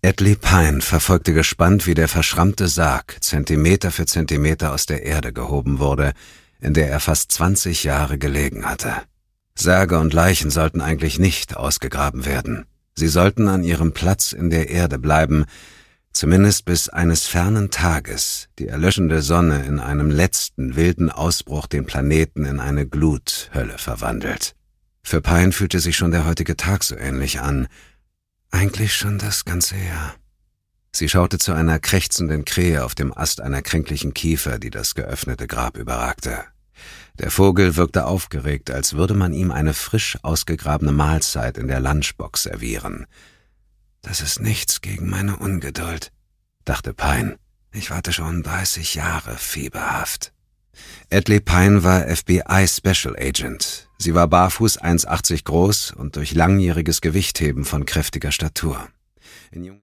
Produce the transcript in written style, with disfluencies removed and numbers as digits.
Edley Pine verfolgte gespannt, wie der verschrammte Sarg Zentimeter für Zentimeter aus der Erde gehoben wurde, in der er fast 20 Jahre gelegen hatte. Särge und Leichen sollten eigentlich nicht ausgegraben werden. Sie sollten an ihrem Platz in der Erde bleiben, zumindest bis eines fernen Tages die erlöschende Sonne in einem letzten wilden Ausbruch den Planeten in eine Gluthölle verwandelt. Für Pine fühlte sich schon der heutige Tag so ähnlich an. Eigentlich schon das ganze Jahr. Sie schaute zu einer krächzenden Krähe auf dem Ast einer kränklichen Kiefer, die das geöffnete Grab überragte. Der Vogel wirkte aufgeregt, als würde man ihm eine frisch ausgegrabene Mahlzeit in der Lunchbox servieren. »Das ist nichts gegen meine Ungeduld«, dachte Pine. »Ich warte schon 30 Jahre fieberhaft.« Edley Pine war FBI Special Agent. Sie war barfuß 1,80 groß und durch langjähriges Gewichtheben von kräftiger Statur.